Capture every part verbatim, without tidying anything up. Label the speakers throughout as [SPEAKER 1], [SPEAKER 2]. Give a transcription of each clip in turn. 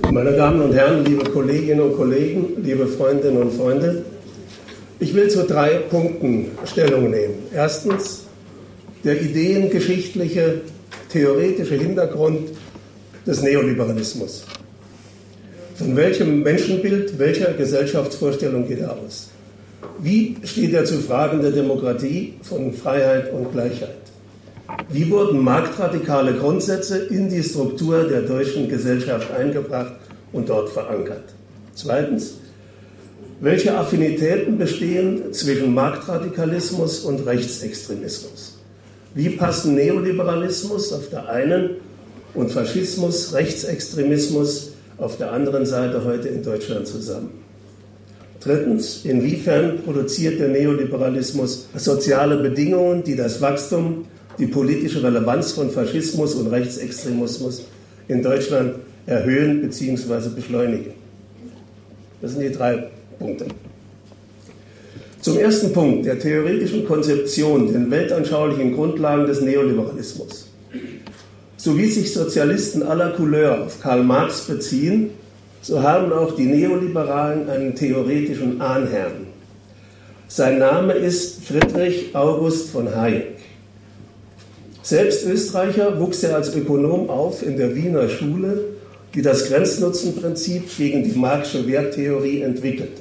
[SPEAKER 1] Meine Damen und Herren, liebe Kolleginnen und Kollegen, liebe Freundinnen und Freunde, ich will zu drei Punkten Stellung nehmen. Erstens, der ideengeschichtliche, theoretische Hintergrund des Neoliberalismus. Von welchem Menschenbild, welcher Gesellschaftsvorstellung geht er aus? Wie steht er zu Fragen der Demokratie, von Freiheit und Gleichheit? Wie wurden marktradikale Grundsätze in die Struktur der deutschen Gesellschaft eingebracht und dort verankert? Zweitens, welche Affinitäten bestehen zwischen Marktradikalismus und Rechtsextremismus? Wie passen Neoliberalismus auf der einen und Faschismus, Rechtsextremismus auf der anderen Seite heute in Deutschland zusammen? Drittens, inwiefern produziert der Neoliberalismus soziale Bedingungen, die das Wachstum, die politische Relevanz von Faschismus und Rechtsextremismus in Deutschland erhöhen bzw. beschleunigen? Das sind die drei Punkte. Zum ersten Punkt, der theoretischen Konzeption, den weltanschaulichen Grundlagen des Neoliberalismus. So wie sich Sozialisten aller Couleur auf Karl Marx beziehen, so haben auch die Neoliberalen einen theoretischen Ahnherrn. Sein Name ist Friedrich August von Hayek. Selbst Österreicher, wuchs er als Ökonom auf in der Wiener Schule, die das Grenznutzenprinzip gegen die Marxische Werttheorie entwickelte.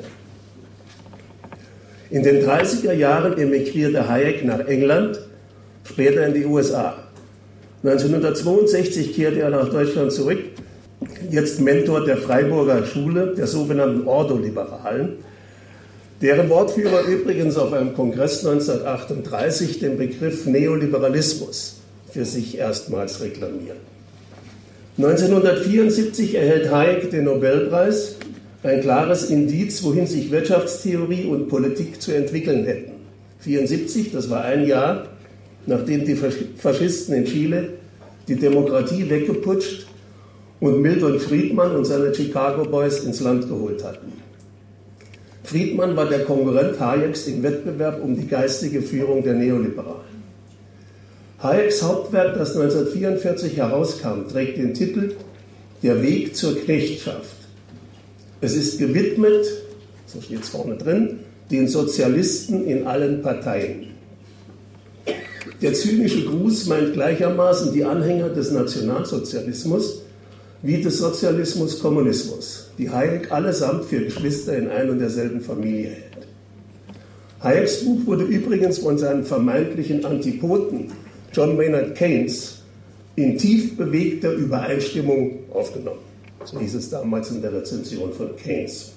[SPEAKER 1] In den dreißiger Jahren emigrierte Hayek nach England, später in die U S A. neunzehnhundertzweiundsechzig kehrte er nach Deutschland zurück, jetzt Mentor der Freiburger Schule, der sogenannten Ordoliberalen, deren Wortführer übrigens auf einem Kongress neunzehnhundertachtunddreißig den Begriff Neoliberalismus für sich erstmals reklamieren. neunzehnhundertvierundsiebzig erhält Hayek den Nobelpreis, ein klares Indiz, wohin sich Wirtschaftstheorie und Politik zu entwickeln hätten. vierundsiebzig, das war ein Jahr, nachdem die Faschisten in Chile die Demokratie weggeputscht und Milton Friedman und seine Chicago Boys ins Land geholt hatten. Friedman war der Konkurrent Hayeks im Wettbewerb um die geistige Führung der Neoliberalen. Hayeks Hauptwerk, das neunzehnhundertvierundvierzig herauskam, trägt den Titel Der Weg zur Knechtschaft. Es ist gewidmet, so steht es vorne drin, den Sozialisten in allen Parteien. Der zynische Gruß meint gleichermaßen die Anhänger des Nationalsozialismus wie des Sozialismus-Kommunismus, die Hayek allesamt für Geschwister in ein und derselben Familie hält. Hayeks Buch wurde übrigens von seinen vermeintlichen Antipoden John Maynard Keynes in tief bewegter Übereinstimmung aufgenommen. So hieß es damals in der Rezension von Keynes.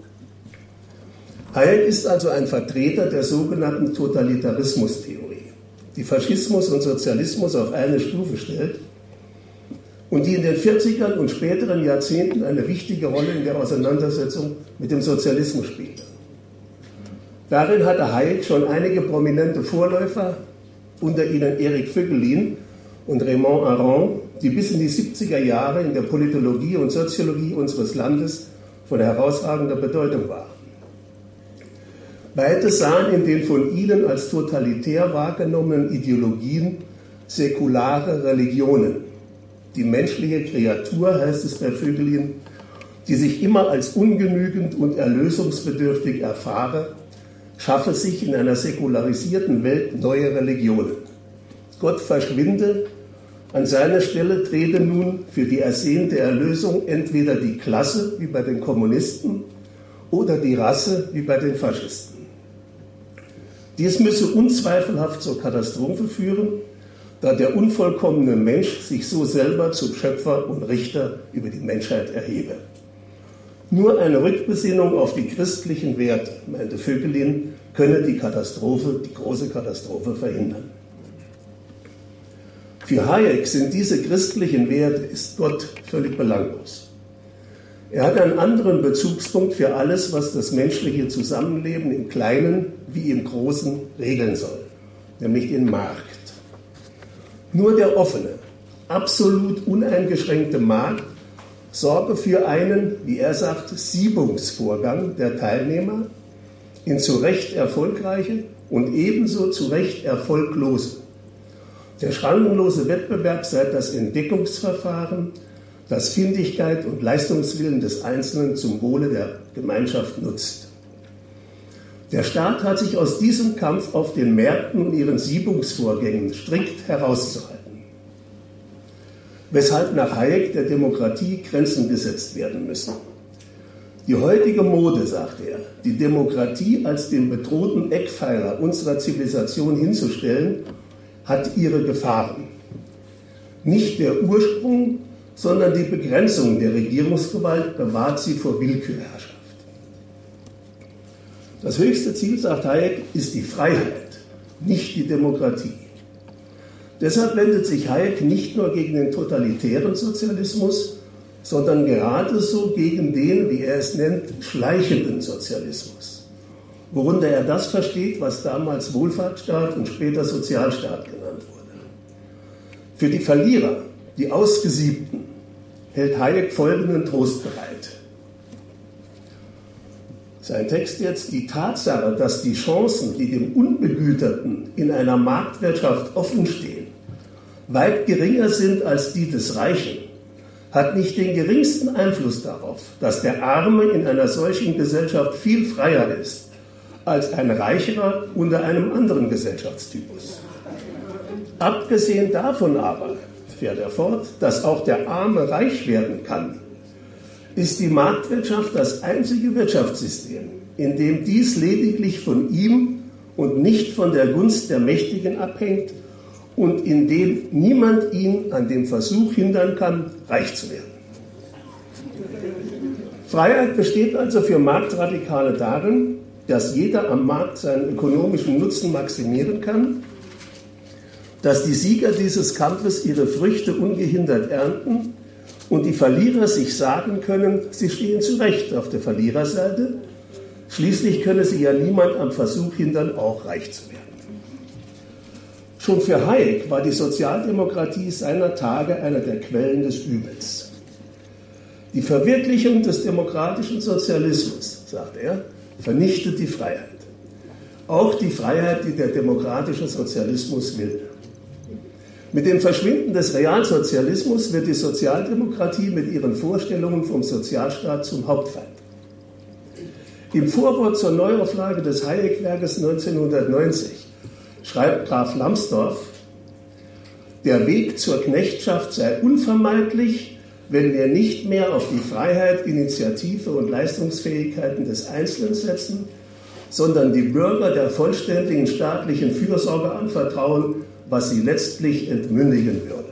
[SPEAKER 1] Hayek ist also ein Vertreter der sogenannten Totalitarismustheorie, die Faschismus und Sozialismus auf eine Stufe stellt und die in den vierzigern und späteren Jahrzehnten eine wichtige Rolle in der Auseinandersetzung mit dem Sozialismus spielte. Darin hatte Hayek schon einige prominente Vorläufer, unter ihnen Erik Voegelin und Raymond Aron, die bis in die siebziger Jahre in der Politologie und Soziologie unseres Landes von herausragender Bedeutung waren. Beide sahen in den von ihnen als totalitär wahrgenommenen Ideologien säkulare Religionen. Die menschliche Kreatur, heißt es bei Voegelin, die sich immer als ungenügend und erlösungsbedürftig erfahre, schaffe sich in einer säkularisierten Welt neue Religionen. Gott verschwinde, an seiner Stelle trete nun für die ersehnte Erlösung entweder die Klasse, wie bei den Kommunisten, oder die Rasse, wie bei den Faschisten. Dies müsse unzweifelhaft zur Katastrophe führen, da der unvollkommene Mensch sich so selber zum Schöpfer und Richter über die Menschheit erhebe. Nur eine Rückbesinnung auf die christlichen Werte, meinte Voegelin, könne die Katastrophe, die große Katastrophe verhindern. Für Hayek sind diese christlichen Werte, ist Gott völlig belanglos. Er hat einen anderen Bezugspunkt für alles, was das menschliche Zusammenleben im Kleinen wie im Großen regeln soll, nämlich den Markt. Nur der offene, absolut uneingeschränkte Markt sorge für einen, wie er sagt, Siebungsvorgang der Teilnehmer in zu Recht erfolgreiche und ebenso zu Recht erfolglose. Der schrankenlose Wettbewerb sei das Entdeckungsverfahren, das Findigkeit und Leistungswillen des Einzelnen zum Wohle der Gemeinschaft nutzt. Der Staat hat sich aus diesem Kampf auf den Märkten und ihren Siebungsvorgängen strikt herauszuhalten, weshalb nach Hayek der Demokratie Grenzen gesetzt werden müssen. Die heutige Mode, sagt er, die Demokratie als den bedrohten Eckpfeiler unserer Zivilisation hinzustellen, hat ihre Gefahren. Nicht der Ursprung, sondern die Begrenzung der Regierungsgewalt bewahrt sie vor Willkürherrschaft. Das höchste Ziel, sagt Hayek, ist die Freiheit, nicht die Demokratie. Deshalb wendet sich Hayek nicht nur gegen den totalitären Sozialismus, sondern gerade so gegen den, wie er es nennt, schleichenden Sozialismus, worunter er das versteht, was damals Wohlfahrtsstaat und später Sozialstaat genannt wurde. Für die Verlierer, die Ausgesiebten, hält Hayek folgenden Trost bereit. Sein Text jetzt: Die Tatsache, dass die Chancen, die dem Unbegüterten in einer Marktwirtschaft offenstehen, weit geringer sind als die des Reichen, hat nicht den geringsten Einfluss darauf, dass der Arme in einer solchen Gesellschaft viel freier ist als ein Reicherer unter einem anderen Gesellschaftstypus. Abgesehen davon aber, fährt er fort, dass auch der Arme reich werden kann, ist die Marktwirtschaft das einzige Wirtschaftssystem, in dem dies lediglich von ihm und nicht von der Gunst der Mächtigen abhängt und in dem niemand ihn an dem Versuch hindern kann, reich zu werden. Freiheit besteht also für Marktradikale darin, dass jeder am Markt seinen ökonomischen Nutzen maximieren kann, dass die Sieger dieses Kampfes ihre Früchte ungehindert ernten und die Verlierer sich sagen können, sie stehen zu Recht auf der Verliererseite, schließlich könne sie ja niemand am Versuch hindern, auch reich zu werden. Schon für Hayek war die Sozialdemokratie seiner Tage eine der Quellen des Übels. Die Verwirklichung des demokratischen Sozialismus, sagt er, vernichtet die Freiheit. Auch die Freiheit, die der demokratische Sozialismus will. Mit dem Verschwinden des Realsozialismus wird die Sozialdemokratie mit ihren Vorstellungen vom Sozialstaat zum Hauptfeind. Im Vorwort zur Neuauflage des Hayek-Werkes neunzehnhundertneunzig schreibt Graf Lambsdorff, der Weg zur Knechtschaft sei unvermeidlich, wenn wir nicht mehr auf die Freiheit, Initiative und Leistungsfähigkeiten des Einzelnen setzen, sondern die Bürger der vollständigen staatlichen Fürsorge anvertrauen, was sie letztlich entmündigen würde.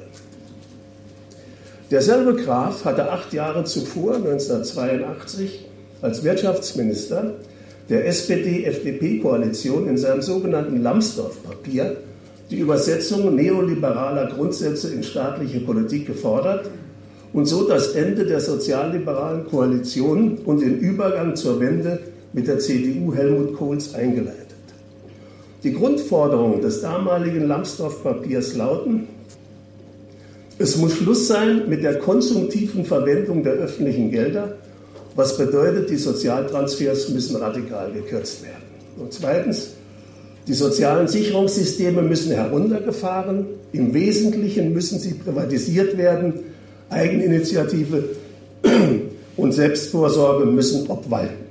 [SPEAKER 1] Derselbe Graf hatte acht Jahre zuvor, neunzehnhundertzweiundachtzig, als Wirtschaftsminister der S P D-F D P-Koalition in seinem sogenannten Lambsdorff-Papier die Übersetzung neoliberaler Grundsätze in staatliche Politik gefordert und so das Ende der sozialliberalen Koalition und den Übergang zur Wende mit der C D U Helmut Kohls eingeleitet. Die Grundforderungen des damaligen Lambsdorff-Papiers lauten: Es muss Schluss sein mit der konsumtiven Verwendung der öffentlichen Gelder, was bedeutet, die Sozialtransfers müssen radikal gekürzt werden. Und zweitens, die sozialen Sicherungssysteme müssen heruntergefahren, im Wesentlichen müssen sie privatisiert werden, Eigeninitiative und Selbstvorsorge müssen obwalten.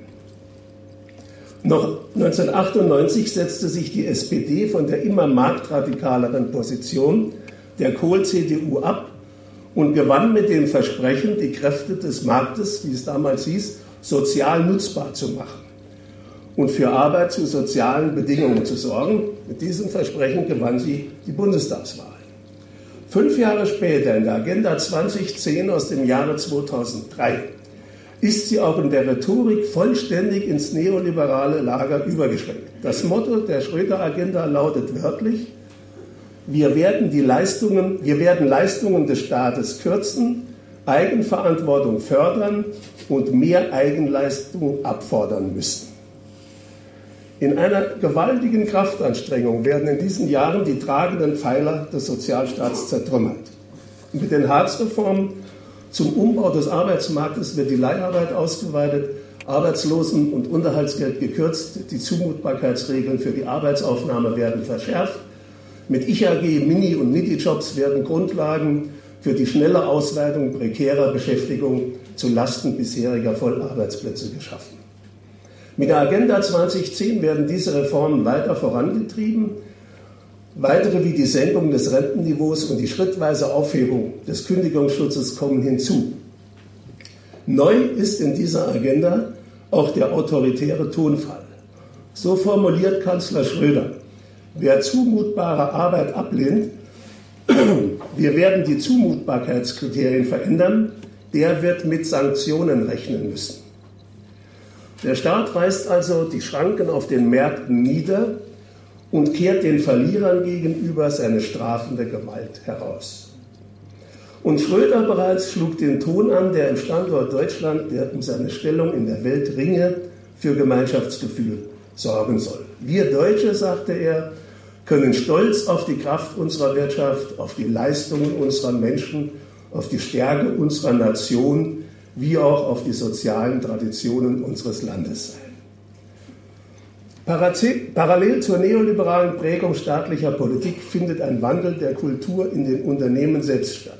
[SPEAKER 1] Noch neunzehnhundertachtundneunzig setzte sich die S P D von der immer marktradikaleren Position der Kohl-C D U ab und gewann mit dem Versprechen, die Kräfte des Marktes, wie es damals hieß, sozial nutzbar zu machen und für Arbeit zu sozialen Bedingungen zu sorgen. Mit diesem Versprechen gewann sie die Bundestagswahl. Fünf Jahre später, in der Agenda zweitausendzehn aus dem Jahre zweitausenddrei, ist sie auch in der Rhetorik vollständig ins neoliberale Lager übergeschwenkt. Das Motto der Schröder-Agenda lautet wörtlich: Wir werden die Leistungen, wir werden Leistungen des Staates kürzen, Eigenverantwortung fördern und mehr Eigenleistung abfordern müssen. In einer gewaltigen Kraftanstrengung werden in diesen Jahren die tragenden Pfeiler des Sozialstaats zertrümmert. Mit den Hartz-Reformen zum Umbau des Arbeitsmarktes wird die Leiharbeit ausgeweitet, Arbeitslosen- und Unterhaltsgeld gekürzt, die Zumutbarkeitsregeln für die Arbeitsaufnahme werden verschärft. Mit Ich A G, Mini- und Niti-Jobs werden Grundlagen für die schnelle Ausweitung prekärer Beschäftigung zu Lasten bisheriger Vollarbeitsplätze geschaffen. Mit der Agenda zweitausendzehn werden diese Reformen weiter vorangetrieben. Weitere wie die Senkung des Rentenniveaus und die schrittweise Aufhebung des Kündigungsschutzes kommen hinzu. Neu ist in dieser Agenda auch der autoritäre Tonfall. So formuliert Kanzler Schröder: Wer zumutbare Arbeit ablehnt, wir werden die Zumutbarkeitskriterien verändern, der wird mit Sanktionen rechnen müssen. Der Staat reißt also die Schranken auf den Märkten nieder und kehrt den Verlierern gegenüber seine strafende Gewalt heraus. Und Schröder bereits schlug den Ton an, der im Standort Deutschland, der um seine Stellung in der Welt ringe, für Gemeinschaftsgefühl sorgen soll. Wir Deutsche, sagte er, können stolz auf die Kraft unserer Wirtschaft, auf die Leistungen unserer Menschen, auf die Stärke unserer Nation, wie auch auf die sozialen Traditionen unseres Landes sein. Parallel zur neoliberalen Prägung staatlicher Politik findet ein Wandel der Kultur in den Unternehmen selbst statt.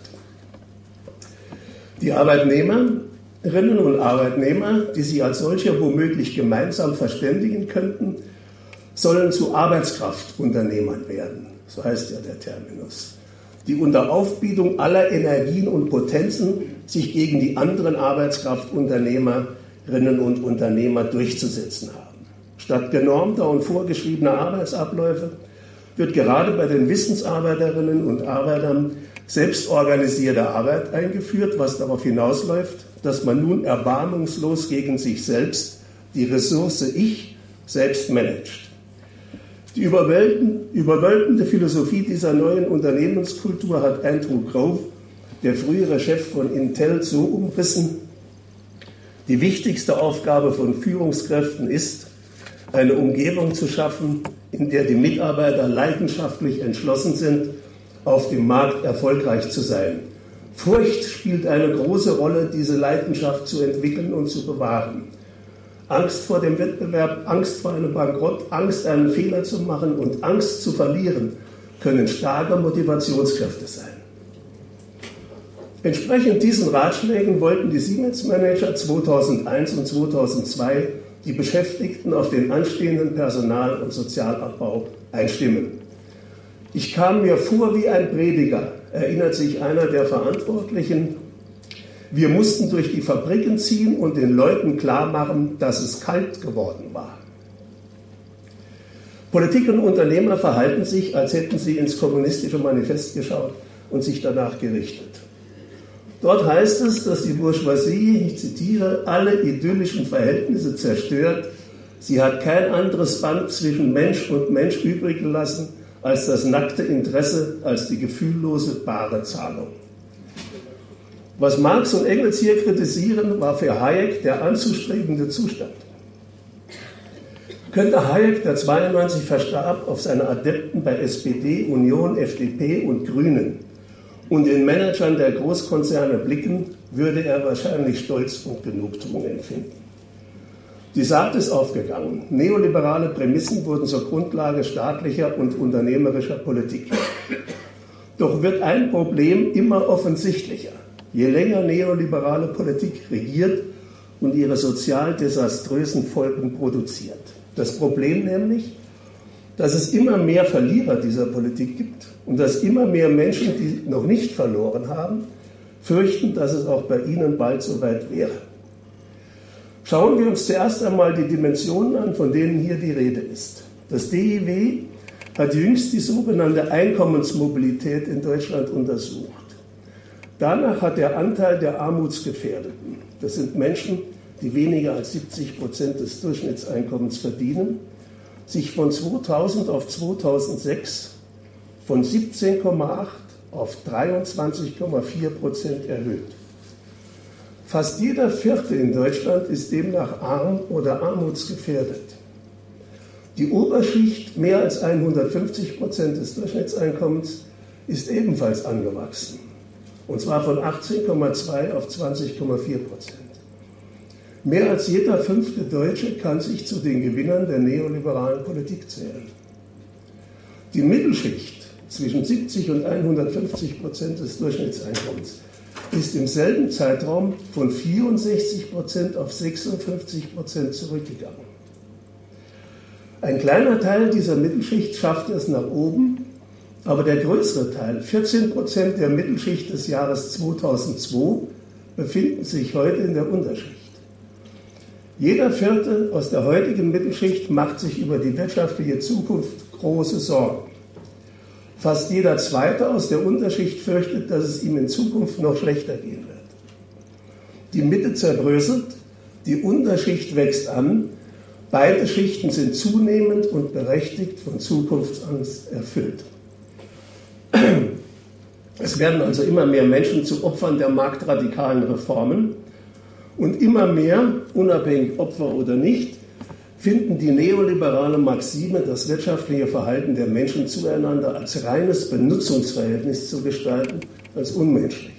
[SPEAKER 1] Die Arbeitnehmerinnen und Arbeitnehmer, die sich als solche womöglich gemeinsam verständigen könnten, sollen zu Arbeitskraftunternehmern werden, so heißt ja der Terminus, die unter Aufbietung aller Energien und Potenzen sich gegen die anderen Arbeitskraftunternehmerinnen und Unternehmer durchzusetzen haben. Statt genormter und vorgeschriebener Arbeitsabläufe wird gerade bei den Wissensarbeiterinnen und Arbeitern selbstorganisierte Arbeit eingeführt, was darauf hinausläuft, dass man nun erbarmungslos gegen sich selbst die Ressource Ich selbst managt. Die überwölbende Philosophie dieser neuen Unternehmenskultur hat Andrew Grove, der frühere Chef von Intel, so umrissen: Die wichtigste Aufgabe von Führungskräften ist, eine Umgebung zu schaffen, in der die Mitarbeiter leidenschaftlich entschlossen sind, auf dem Markt erfolgreich zu sein. Furcht spielt eine große Rolle, diese Leidenschaft zu entwickeln und zu bewahren. Angst vor dem Wettbewerb, Angst vor einem Bankrott, Angst, einen Fehler zu machen und Angst zu verlieren, können starke Motivationskräfte sein. Entsprechend diesen Ratschlägen wollten die Siemens-Manager zweitausendeins und zweitausendzwei die Beschäftigten auf den anstehenden Personal- und Sozialabbau einstimmen. Ich kam mir vor wie ein Prediger, erinnert sich einer der Verantwortlichen. Wir mussten durch die Fabriken ziehen und den Leuten klar machen, dass es kalt geworden war. Politik und Unternehmer verhalten sich, als hätten sie ins kommunistische Manifest geschaut und sich danach gerichtet. Dort heißt es, dass die Bourgeoisie, ich zitiere, alle idyllischen Verhältnisse zerstört. Sie hat kein anderes Band zwischen Mensch und Mensch übrig gelassen als das nackte Interesse, als die gefühllose bare Zahlung. Was Marx und Engels hier kritisieren, war für Hayek der anzustrebende Zustand. Könnte Hayek, der zweiundneunzig verstarb, auf seine Adepten bei S P D, Union, F D P und Grünen und den Managern der Großkonzerne blicken, würde er wahrscheinlich Stolz und Genugtuung empfinden. Die Saat ist aufgegangen. Neoliberale Prämissen wurden zur Grundlage staatlicher und unternehmerischer Politik. Doch wird ein Problem immer offensichtlicher, je länger neoliberale Politik regiert und ihre sozial desaströsen Folgen produziert. Das Problem nämlich, dass es immer mehr Verlierer dieser Politik gibt und dass immer mehr Menschen, die noch nicht verloren haben, fürchten, dass es auch bei ihnen bald soweit wäre. Schauen wir uns zuerst einmal die Dimensionen an, von denen hier die Rede ist. Das D I W hat jüngst die sogenannte Einkommensmobilität in Deutschland untersucht. Danach hat der Anteil der Armutsgefährdeten, das sind Menschen, die weniger als siebzig Prozent des Durchschnittseinkommens verdienen, sich von zweitausend auf zweitausendsechs von siebzehn Komma acht auf dreiundzwanzig Komma vier Prozent erhöht. Fast jeder Vierte in Deutschland ist demnach arm oder armutsgefährdet. Die Oberschicht, mehr als hundertfünfzig Prozent des Durchschnittseinkommens, ist ebenfalls angewachsen. Und zwar von achtzehn Komma zwei auf zwanzig Komma vier Prozent. Mehr als jeder fünfte Deutsche kann sich zu den Gewinnern der neoliberalen Politik zählen. Die Mittelschicht zwischen siebzig und hundertfünfzig Prozent des Durchschnittseinkommens, ist im selben Zeitraum von vierundsechzig Prozent auf sechsundfünfzig Prozent zurückgegangen. Ein kleiner Teil dieser Mittelschicht schafft es nach oben, aber der größere Teil, vierzehn Prozent der Mittelschicht des Jahres zweitausendzwei, befinden sich heute in der Unterschicht. Jeder Vierte aus der heutigen Mittelschicht macht sich über die wirtschaftliche Zukunft große Sorgen. Fast jeder Zweite aus der Unterschicht fürchtet, dass es ihm in Zukunft noch schlechter gehen wird. Die Mitte zerbröselt, die Unterschicht wächst an, beide Schichten sind zunehmend und berechtigt von Zukunftsangst erfüllt. Es werden also immer mehr Menschen zu Opfern der marktradikalen Reformen und immer mehr, unabhängig Opfer oder nicht, finden die neoliberale Maxime, das wirtschaftliche Verhalten der Menschen zueinander als reines Benutzungsverhältnis zu gestalten, als unmenschlich.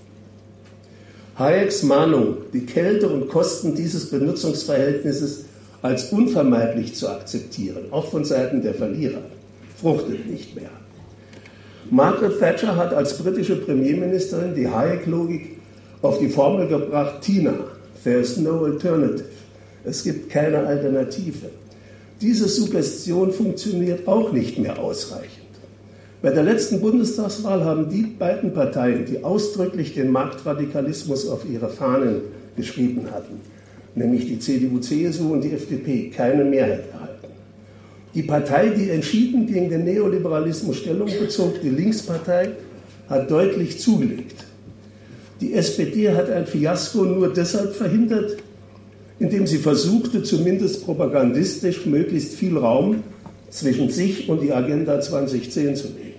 [SPEAKER 1] Hayeks Mahnung, die Kälte und Kosten dieses Benutzungsverhältnisses als unvermeidlich zu akzeptieren, auch von Seiten der Verlierer, fruchtet nicht mehr. Margaret Thatcher hat als britische Premierministerin die Hayek-Logik auf die Formel gebracht: Tina, there is no alternative. Es gibt keine Alternative. Diese Suggestion funktioniert auch nicht mehr ausreichend. Bei der letzten Bundestagswahl haben die beiden Parteien, die ausdrücklich den Marktradikalismus auf ihre Fahnen geschrieben hatten, nämlich die C D U C S U und die F D P, keine Mehrheit erhalten. Die Partei, die entschieden gegen den Neoliberalismus Stellung bezog, die Linkspartei, hat deutlich zugelegt. Die S P D hat ein Fiasko nur deshalb verhindert, indem sie versuchte, zumindest propagandistisch möglichst viel Raum zwischen sich und die Agenda zweitausendzehn zu legen.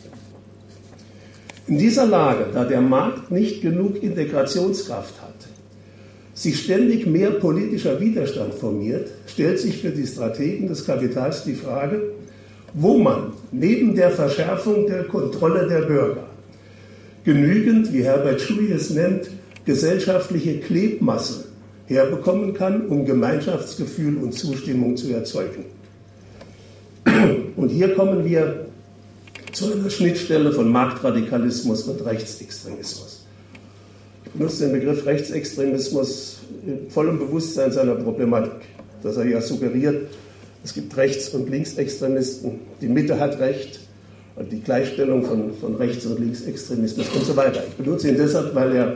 [SPEAKER 1] In dieser Lage, da der Markt nicht genug Integrationskraft hat, sich ständig mehr politischer Widerstand formiert, stellt sich für die Strategen des Kapitals die Frage, wo man neben der Verschärfung der Kontrolle der Bürger genügend, wie Herbert Schui es nennt, gesellschaftliche Klebmasse herbekommen kann, um Gemeinschaftsgefühl und Zustimmung zu erzeugen. Und hier kommen wir zu einer Schnittstelle von Marktradikalismus und Rechtsextremismus. Ich benutze den Begriff Rechtsextremismus in vollem Bewusstsein seiner Problematik, dass er ja suggeriert, es gibt Rechts- und Linksextremisten, die Mitte hat Recht, und die Gleichstellung von, von Rechts- und Linksextremismus und so weiter. Ich benutze ihn deshalb, weil er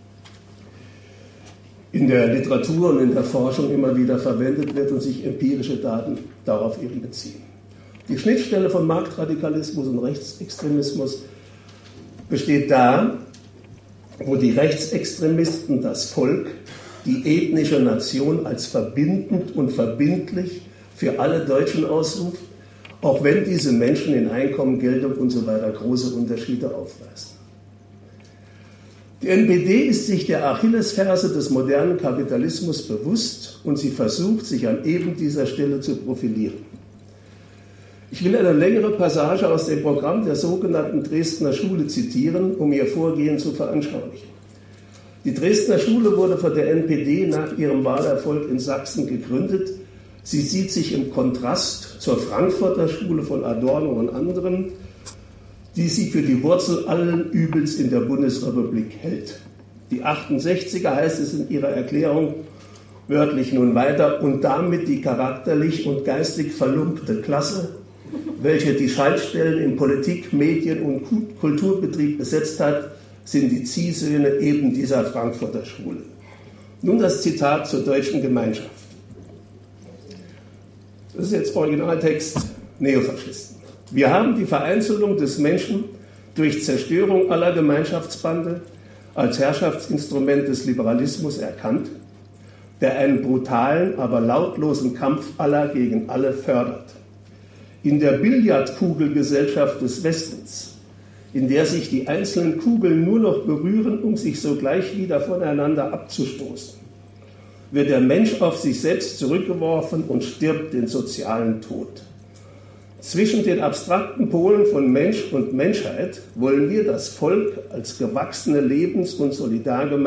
[SPEAKER 1] in der Literatur und in der Forschung immer wieder verwendet wird und sich empirische Daten darauf eben beziehen. Die Schnittstelle von Marktradikalismus und Rechtsextremismus besteht da, wo die Rechtsextremisten das Volk, die ethnische Nation als verbindend und verbindlich für alle Deutschen ausrufen, auch wenn diese Menschen in Einkommen, Geltung und so weiter große Unterschiede aufweisen. Die N P D ist sich der Achillesferse des modernen Kapitalismus bewusst und sie versucht, sich an eben dieser Stelle zu profilieren. Ich will eine längere Passage aus dem Programm der sogenannten Dresdner Schule zitieren, um ihr Vorgehen zu veranschaulichen. Die Dresdner Schule wurde von der N P D nach ihrem Wahlerfolg in Sachsen gegründet. Sie sieht sich im Kontrast zur Frankfurter Schule von Adorno und anderen, die sie für die Wurzel allen Übels in der Bundesrepublik hält. Die achtundsechziger heißt es in ihrer Erklärung wörtlich nun weiter, und damit die charakterlich und geistig verlumpte Klasse, welche die Schaltstellen in Politik, Medien und Kulturbetrieb besetzt hat, sind die Ziehsöhne eben dieser Frankfurter Schule. Nun das Zitat zur deutschen Gemeinschaft. Das ist jetzt Originaltext Neofaschisten. Wir haben die Vereinzelung des Menschen durch Zerstörung aller Gemeinschaftsbande als Herrschaftsinstrument des Liberalismus erkannt, der einen brutalen, aber lautlosen Kampf aller gegen alle fördert. In der Billardkugelgesellschaft des Westens, in der sich die einzelnen Kugeln nur noch berühren, um sich sogleich wieder voneinander abzustoßen, wird der Mensch auf sich selbst zurückgeworfen und stirbt den sozialen Tod. Zwischen den abstrakten Polen von Mensch und Menschheit wollen wir das Volk als gewachsene Lebens- und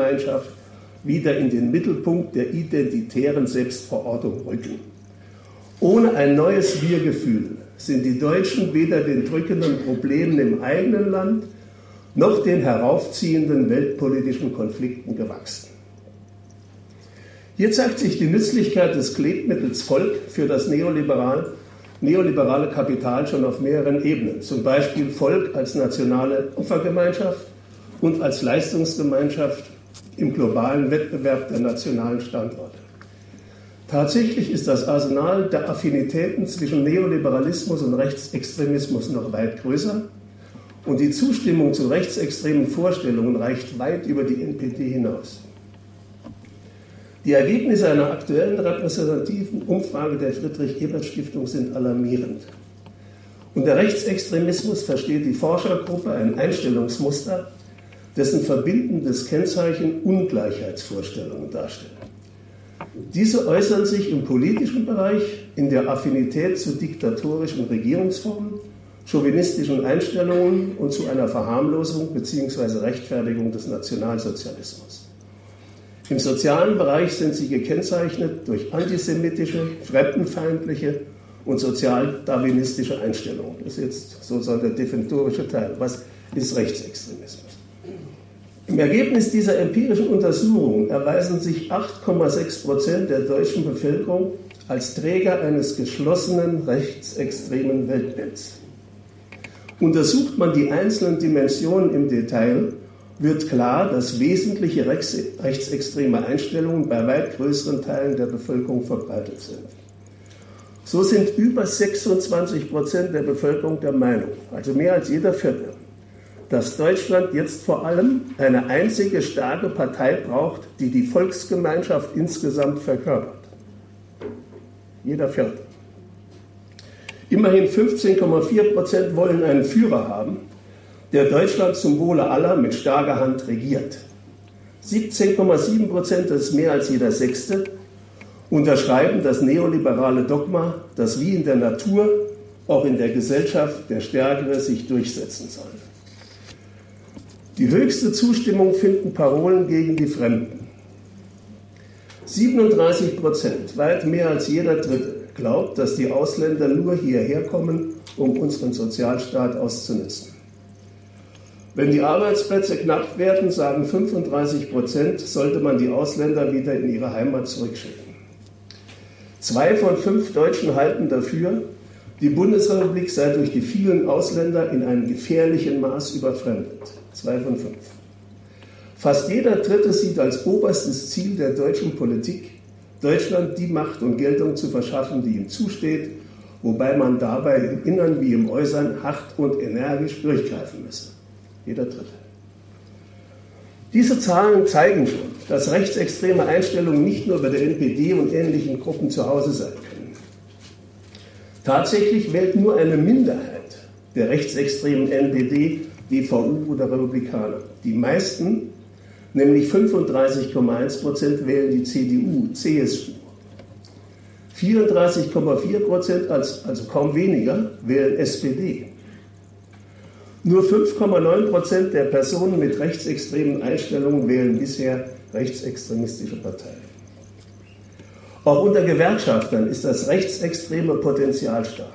[SPEAKER 1] Solidargemeinschaft wieder in den Mittelpunkt der identitären Selbstverortung rücken. Ohne ein neues Wir-Gefühl sind die Deutschen weder den drückenden Problemen im eigenen Land noch den heraufziehenden weltpolitischen Konflikten gewachsen. Hier zeigt sich die Nützlichkeit des Klebmittels Volk für das neoliberal, neoliberale Kapital schon auf mehreren Ebenen. Zum Beispiel Volk als nationale Opfergemeinschaft und als Leistungsgemeinschaft im globalen Wettbewerb der nationalen Standorte. Tatsächlich ist das Arsenal der Affinitäten zwischen Neoliberalismus und Rechtsextremismus noch weit größer und die Zustimmung zu rechtsextremen Vorstellungen reicht weit über die N P D hinaus. Die Ergebnisse einer aktuellen repräsentativen Umfrage der Friedrich-Ebert-Stiftung sind alarmierend. Unter Rechtsextremismus versteht die Forschergruppe ein Einstellungsmuster, dessen verbindendes Kennzeichen Ungleichheitsvorstellungen darstellen. Diese äußern sich im politischen Bereich in der Affinität zu diktatorischen Regierungsformen, chauvinistischen Einstellungen und zu einer Verharmlosung bzw. Rechtfertigung des Nationalsozialismus. Im sozialen Bereich sind sie gekennzeichnet durch antisemitische, fremdenfeindliche und sozialdarwinistische Einstellungen. Das ist jetzt sozusagen der definitorische Teil. Was ist Rechtsextremismus? Im Ergebnis dieser empirischen Untersuchung erweisen sich acht Komma sechs Prozent der deutschen Bevölkerung als Träger eines geschlossenen rechtsextremen Weltbilds. Untersucht man die einzelnen Dimensionen im Detail, wird klar, dass wesentliche rechtsextreme Einstellungen bei weit größeren Teilen der Bevölkerung verbreitet sind. So sind über sechsundzwanzig Prozent der Bevölkerung der Meinung, also mehr als jeder Vierte, dass Deutschland jetzt vor allem eine einzige starke Partei braucht, die die Volksgemeinschaft insgesamt verkörpert. Jeder Vierte. Immerhin fünfzehn Komma vier Prozent wollen einen Führer haben, der Deutschland zum Wohle aller mit starker Hand regiert. siebzehn Komma sieben Prozent, das ist mehr als jeder Sechste, unterschreiben das neoliberale Dogma, dass wie in der Natur auch in der Gesellschaft der Stärkere sich durchsetzen soll. Die höchste Zustimmung finden Parolen gegen die Fremden. siebenunddreißig Prozent, weit mehr als jeder Dritte, glaubt, dass die Ausländer nur hierher kommen, um unseren Sozialstaat auszunutzen. Wenn die Arbeitsplätze knapp werden, sagen fünfunddreißig Prozent, sollte man die Ausländer wieder in ihre Heimat zurückschicken. Zwei von fünf Deutschen halten dafür, die Bundesrepublik sei durch die vielen Ausländer in einem gefährlichen Maß überfremdet. Zwei von fünf. Fast jeder Dritte sieht als oberstes Ziel der deutschen Politik, Deutschland die Macht und Geltung zu verschaffen, die ihm zusteht, wobei man dabei im Innern wie im Äußern hart und energisch durchgreifen müsse. Jeder Dritte. Diese Zahlen zeigen schon, dass rechtsextreme Einstellungen nicht nur bei der N P D und ähnlichen Gruppen zu Hause sein können. Tatsächlich wählt nur eine Minderheit der rechtsextremen N P D, D V U oder Republikaner. Die meisten, nämlich fünfunddreißig Komma eins Prozent, wählen die C D U, C S U. vierunddreißig Komma vier Prozent, also kaum weniger, wählen S P D. Nur fünf Komma neun Prozent der Personen mit rechtsextremen Einstellungen wählen bisher rechtsextremistische Parteien. Auch unter Gewerkschaftern ist das rechtsextreme Potenzial stark.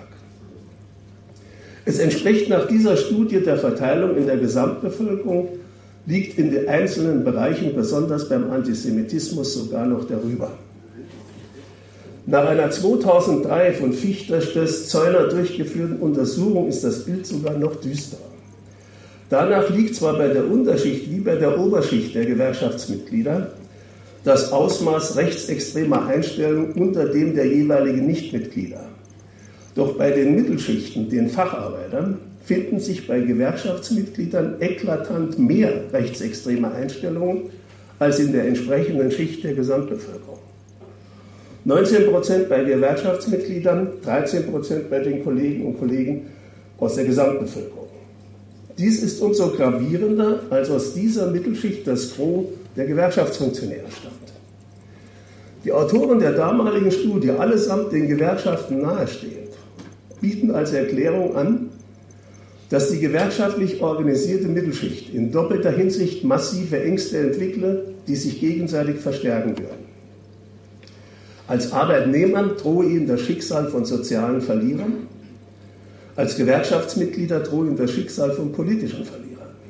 [SPEAKER 1] Es entspricht nach dieser Studie der Verteilung in der Gesamtbevölkerung, liegt in den einzelnen Bereichen, besonders beim Antisemitismus, sogar noch darüber. Nach einer zweitausenddrei von Fichter, Stöß, Zeuner durchgeführten Untersuchung ist das Bild sogar noch düsterer. Danach liegt zwar bei der Unterschicht wie bei der Oberschicht der Gewerkschaftsmitglieder das Ausmaß rechtsextremer Einstellungen unter dem der jeweiligen Nichtmitglieder. Doch bei den Mittelschichten, den Facharbeitern, finden sich bei Gewerkschaftsmitgliedern eklatant mehr rechtsextreme Einstellungen als in der entsprechenden Schicht der Gesamtbevölkerung. neunzehn Prozent bei Gewerkschaftsmitgliedern, dreizehn Prozent bei den Kollegen und Kollegen aus der Gesamtbevölkerung. Dies ist umso gravierender, als aus dieser Mittelschicht das Gros der Gewerkschaftsfunktionäre stammt. Die Autoren der damaligen Studie, allesamt den Gewerkschaften nahestehend, bieten als Erklärung an, dass die gewerkschaftlich organisierte Mittelschicht in doppelter Hinsicht massive Ängste entwickle, die sich gegenseitig verstärken würden. Als Arbeitnehmern drohe ihnen das Schicksal von sozialen Verlierern, als Gewerkschaftsmitglieder drohe ihnen das Schicksal von politischen Verlierern.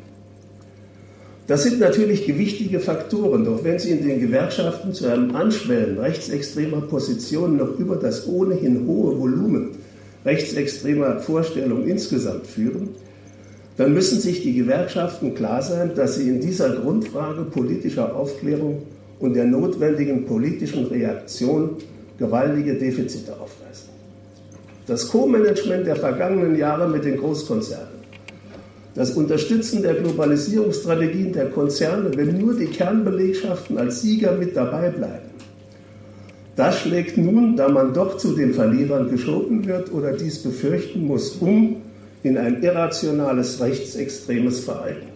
[SPEAKER 1] Das sind natürlich gewichtige Faktoren, doch wenn sie in den Gewerkschaften zu einem Anschwellen rechtsextremer Positionen noch über das ohnehin hohe Volumen rechtsextremer Vorstellungen insgesamt führen, dann müssen sich die Gewerkschaften klar sein, dass sie in dieser Grundfrage politischer Aufklärung und der notwendigen politischen Reaktion gewaltige Defizite aufweisen. Das Co-Management der vergangenen Jahre mit den Großkonzernen, das Unterstützen der Globalisierungsstrategien der Konzerne, wenn nur die Kernbelegschaften als Sieger mit dabei bleiben, das schlägt nun, da man doch zu den Verlierern geschoben wird oder dies befürchten muss, um in ein irrationales rechtsextremes Verhalten.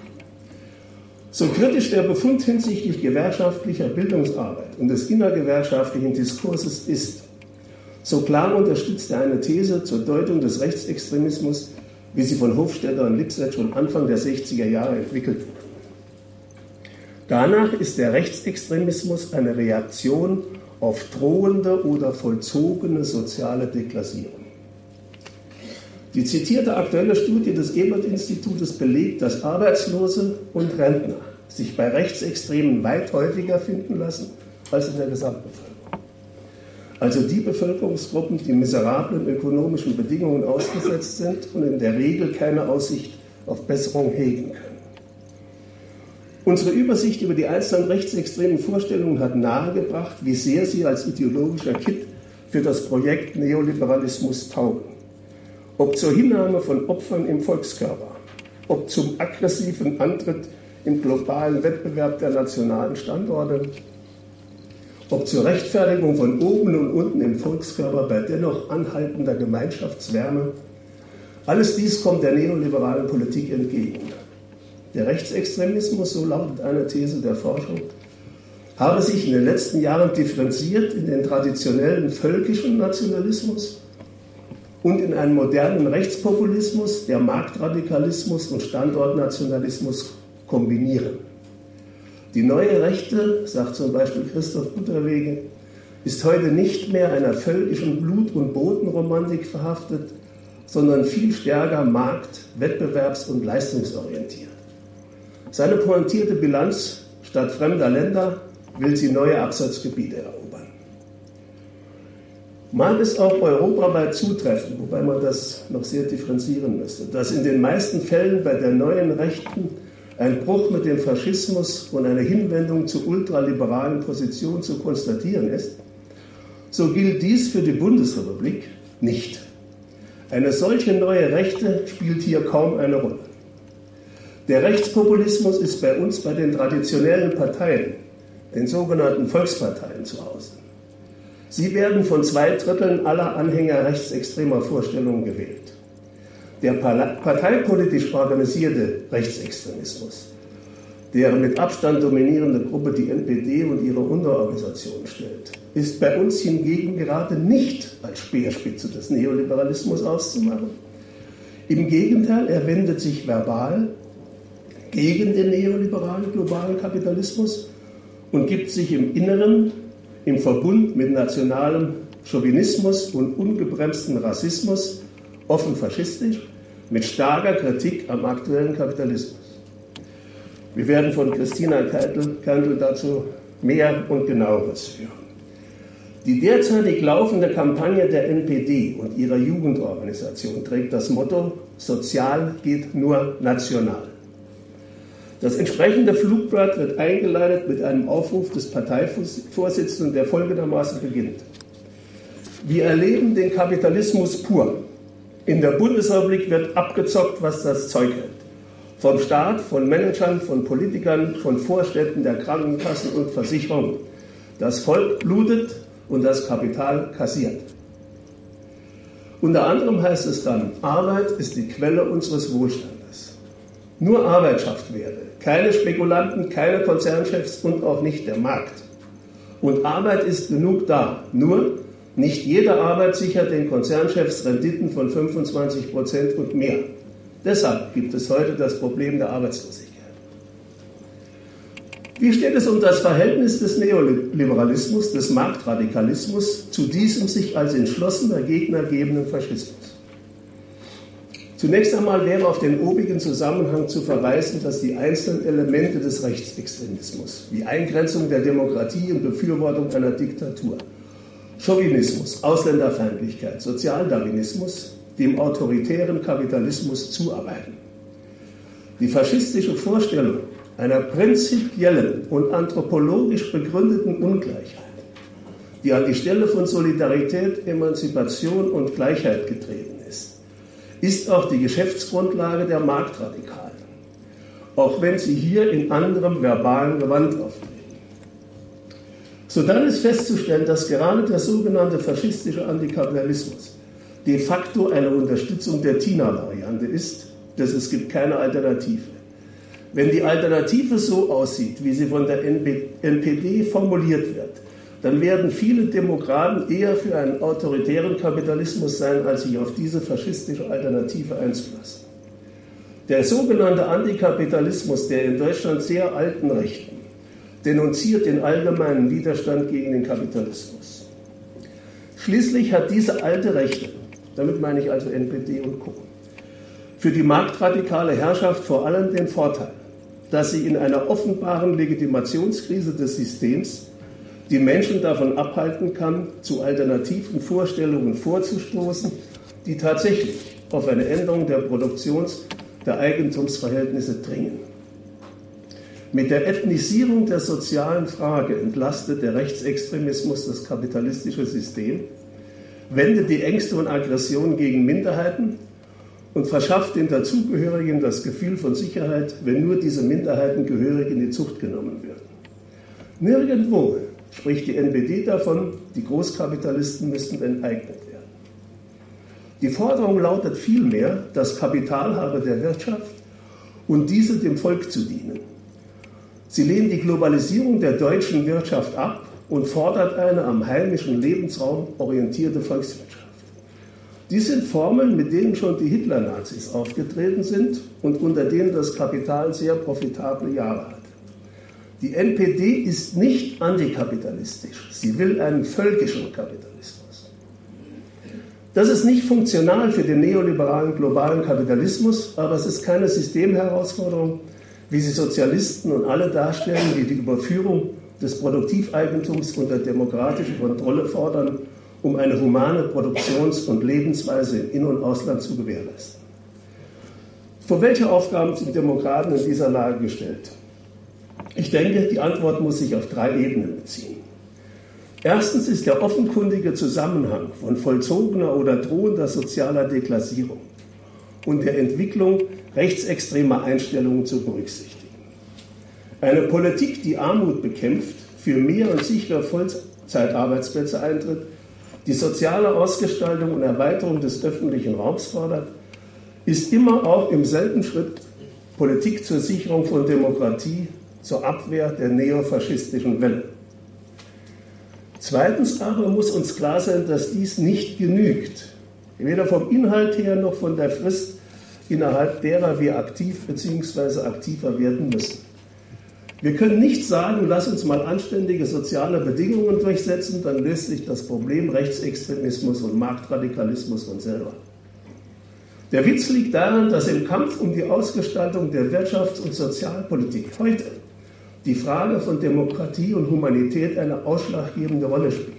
[SPEAKER 1] So kritisch der Befund hinsichtlich gewerkschaftlicher Bildungsarbeit und des innergewerkschaftlichen Diskurses ist, so klar unterstützt er eine These zur Deutung des Rechtsextremismus, wie sie von Hofstadter und Lipset schon Anfang der sechziger Jahre entwickelt wurde. Danach ist der Rechtsextremismus eine Reaktion auf drohende oder vollzogene soziale Deklassierung. Die zitierte aktuelle Studie des Ebert-Institutes belegt, dass Arbeitslose und Rentner sich bei Rechtsextremen weit häufiger finden lassen als in der Gesamtbevölkerung. Also die Bevölkerungsgruppen, die miserablen ökonomischen Bedingungen ausgesetzt sind und in der Regel keine Aussicht auf Besserung hegen können. Unsere Übersicht über die einzelnen rechtsextremen Vorstellungen hat nahegebracht, wie sehr sie als ideologischer Kit für das Projekt Neoliberalismus taugen. Ob zur Hinnahme von Opfern im Volkskörper, ob zum aggressiven Antritt im globalen Wettbewerb der nationalen Standorte, ob zur Rechtfertigung von oben und unten im Volkskörper bei dennoch anhaltender Gemeinschaftswärme. Alles dies kommt der neoliberalen Politik entgegen. Der Rechtsextremismus, so lautet eine These der Forschung, habe sich in den letzten Jahren differenziert in den traditionellen völkischen Nationalismus und in einen modernen Rechtspopulismus, der Marktradikalismus und Standortnationalismus kombinieren. Die neue Rechte, sagt zum Beispiel Christoph Butterwege, ist heute nicht mehr einer völkischen Blut- und Bodenromantik verhaftet, sondern viel stärker markt-, wettbewerbs- und leistungsorientiert. Seine pointierte Bilanz: Statt fremder Länder will sie neue Absatzgebiete erobern. Mag es auch europaweit zutreffen, wobei man das noch sehr differenzieren müsste, dass in den meisten Fällen bei der neuen Rechten ein Bruch mit dem Faschismus und eine Hinwendung zu ultraliberalen Positionen zu konstatieren ist, so gilt dies für die Bundesrepublik nicht. Eine solche neue Rechte spielt hier kaum eine Rolle. Der Rechtspopulismus ist bei uns bei den traditionellen Parteien, den sogenannten Volksparteien, zu Hause. Sie werden von zwei Dritteln aller Anhänger rechtsextremer Vorstellungen gewählt. Der parteipolitisch organisierte Rechtsextremismus, deren mit Abstand dominierende Gruppe die N P D und ihre Unterorganisationen stellt, ist bei uns hingegen gerade nicht als Speerspitze des Neoliberalismus auszumachen. Im Gegenteil, er wendet sich verbal gegen den neoliberalen globalen Kapitalismus und gibt sich im Inneren, im Verbund mit nationalem Chauvinismus und ungebremstem Rassismus, offen faschistisch, mit starker Kritik am aktuellen Kapitalismus. Wir werden von Christina Kandel dazu mehr und genaueres hören. Die derzeitig laufende Kampagne der N P D und ihrer Jugendorganisation trägt das Motto: Sozial geht nur national. Das entsprechende Flugblatt wird eingeleitet mit einem Aufruf des Parteivorsitzenden, der folgendermaßen beginnt: Wir erleben den Kapitalismus pur. In der Bundesrepublik wird abgezockt, was das Zeug hält. Vom Staat, von Managern, von Politikern, von Vorständen der Krankenkassen und Versicherungen. Das Volk blutet und das Kapital kassiert. Unter anderem heißt es dann: Arbeit ist die Quelle unseres Wohlstandes. Nur Arbeit schafft Werte. Keine Spekulanten, keine Konzernchefs und auch nicht der Markt. Und Arbeit ist genug da. Nur nicht jede Arbeit sichert den Konzernchefs Renditen von fünfundzwanzig Prozent und mehr. Deshalb gibt es heute das Problem der Arbeitslosigkeit. Wie steht es um das Verhältnis des Neoliberalismus, des Marktradikalismus zu diesem sich als entschlossener Gegner gebenden Faschismus? Zunächst einmal wäre auf den obigen Zusammenhang zu verweisen, dass die einzelnen Elemente des Rechtsextremismus, wie Eingrenzung der Demokratie und Befürwortung einer Diktatur, Chauvinismus, Ausländerfeindlichkeit, Sozialdarwinismus, dem autoritären Kapitalismus zuarbeiten. Die faschistische Vorstellung einer prinzipiellen und anthropologisch begründeten Ungleichheit, die an die Stelle von Solidarität, Emanzipation und Gleichheit getreten ist, ist auch die Geschäftsgrundlage der Marktradikalen, auch wenn sie hier in anderem verbalen Gewand auftreten. Sodann ist festzustellen, dass gerade der sogenannte faschistische Antikapitalismus de facto eine Unterstützung der Tina-Variante ist, dass es gibt keine Alternative. Wenn die Alternative so aussieht, wie sie von der N P D formuliert wird, dann werden viele Demokraten eher für einen autoritären Kapitalismus sein, als sich auf diese faschistische Alternative einzulassen. Der sogenannte Antikapitalismus der in Deutschland sehr alten Rechten denunziert den allgemeinen Widerstand gegen den Kapitalismus. Schließlich hat diese alte Rechte, damit meine ich also N P D und Co., für die marktradikale Herrschaft vor allem den Vorteil, dass sie in einer offenbaren Legitimationskrise des Systems die Menschen davon abhalten kann, zu alternativen Vorstellungen vorzustoßen, die tatsächlich auf eine Änderung der Produktions- der Eigentumsverhältnisse dringen. Mit der Ethnisierung der sozialen Frage entlastet der Rechtsextremismus das kapitalistische System, wendet die Ängste und Aggressionen gegen Minderheiten und verschafft den Dazugehörigen das Gefühl von Sicherheit, wenn nur diese Minderheiten gehörig in die Zucht genommen würden. Nirgendwo spricht die N P D davon, die Großkapitalisten müssten enteignet werden. Die Forderung lautet vielmehr, das Kapital habe der Wirtschaft und diese dem Volk zu dienen. Sie lehnt die Globalisierung der deutschen Wirtschaft ab und fordert eine am heimischen Lebensraum orientierte Volkswirtschaft. Dies sind Formeln, mit denen schon die Hitler-Nazis aufgetreten sind und unter denen das Kapital sehr profitable Jahre hat. Die N P D ist nicht antikapitalistisch, sie will einen völkischen Kapitalismus. Das ist nicht funktional für den neoliberalen globalen Kapitalismus, aber es ist keine Systemherausforderung, wie sie Sozialisten und alle darstellen, die die Überführung des Produktiveigentums unter demokratische Kontrolle fordern, um eine humane Produktions- und Lebensweise im In- und Ausland zu gewährleisten. Vor welche Aufgaben sind Demokraten in dieser Lage gestellt? Ich denke, die Antwort muss sich auf drei Ebenen beziehen. Erstens ist der offenkundige Zusammenhang von vollzogener oder drohender sozialer Deklassierung und der Entwicklung rechtsextremer Einstellungen zu berücksichtigen. Eine Politik, die Armut bekämpft, für mehr und sichere Vollzeitarbeitsplätze eintritt, die soziale Ausgestaltung und Erweiterung des öffentlichen Raums fordert, ist immer auch im selben Schritt Politik zur Sicherung von Demokratie, zur Abwehr der neofaschistischen Welle. Zweitens aber muss uns klar sein, dass dies nicht genügt, weder vom Inhalt her noch von der Frist, innerhalb derer wir aktiv bzw. aktiver werden müssen. Wir können nicht sagen, lass uns mal anständige soziale Bedingungen durchsetzen, dann löst sich das Problem Rechtsextremismus und Marktradikalismus von selber. Der Witz liegt darin, dass im Kampf um die Ausgestaltung der Wirtschafts- und Sozialpolitik heute die Frage von Demokratie und Humanität eine ausschlaggebende Rolle spielt.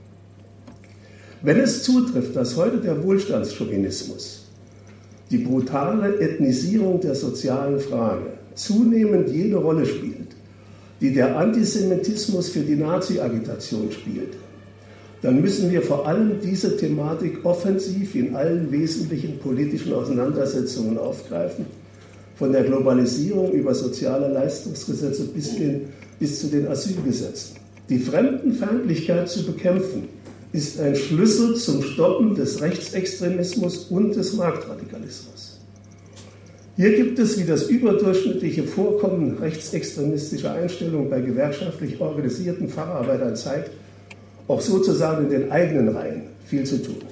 [SPEAKER 1] Wenn es zutrifft, dass heute der Wohlstandschauvinismus, die brutale Ethnisierung der sozialen Frage zunehmend jene Rolle spielt, die der Antisemitismus für die Nazi-Agitation spielt, dann müssen wir vor allem diese Thematik offensiv in allen wesentlichen politischen Auseinandersetzungen aufgreifen, von der Globalisierung über soziale Leistungsgesetze bis, den, bis zu den Asylgesetzen. Die Fremdenfeindlichkeit zu bekämpfen, ist ein Schlüssel zum Stoppen des Rechtsextremismus und des Marktradikalismus. Hier gibt es, wie das überdurchschnittliche Vorkommen rechtsextremistischer Einstellungen bei gewerkschaftlich organisierten Facharbeitern zeigt, auch sozusagen in den eigenen Reihen viel zu tun.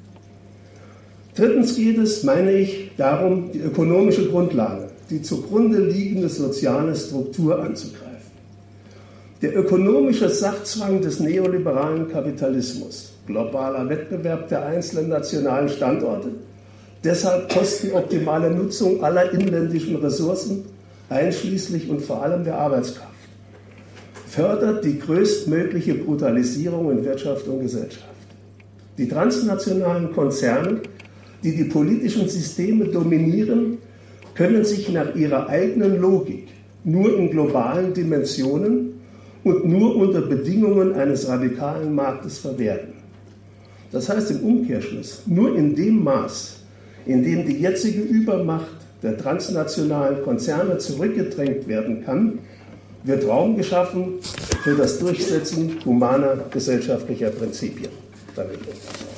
[SPEAKER 1] Drittens geht es, meine ich, darum, die ökonomische Grundlage, die zugrunde liegende soziale Struktur anzugreifen. Der ökonomische Sachzwang des neoliberalen Kapitalismus, globaler Wettbewerb der einzelnen nationalen Standorte, deshalb kostenoptimale Nutzung aller inländischen Ressourcen, einschließlich und vor allem der Arbeitskraft, fördert die größtmögliche Brutalisierung in Wirtschaft und Gesellschaft. Die transnationalen Konzerne, die die politischen Systeme dominieren, können sich nach ihrer eigenen Logik nur in globalen Dimensionen und nur unter Bedingungen eines radikalen Marktes verwerten. Das heißt im Umkehrschluss, nur in dem Maß, in dem die jetzige Übermacht der transnationalen Konzerne zurückgedrängt werden kann, wird Raum geschaffen für das Durchsetzen humaner gesellschaftlicher Prinzipien. Danke.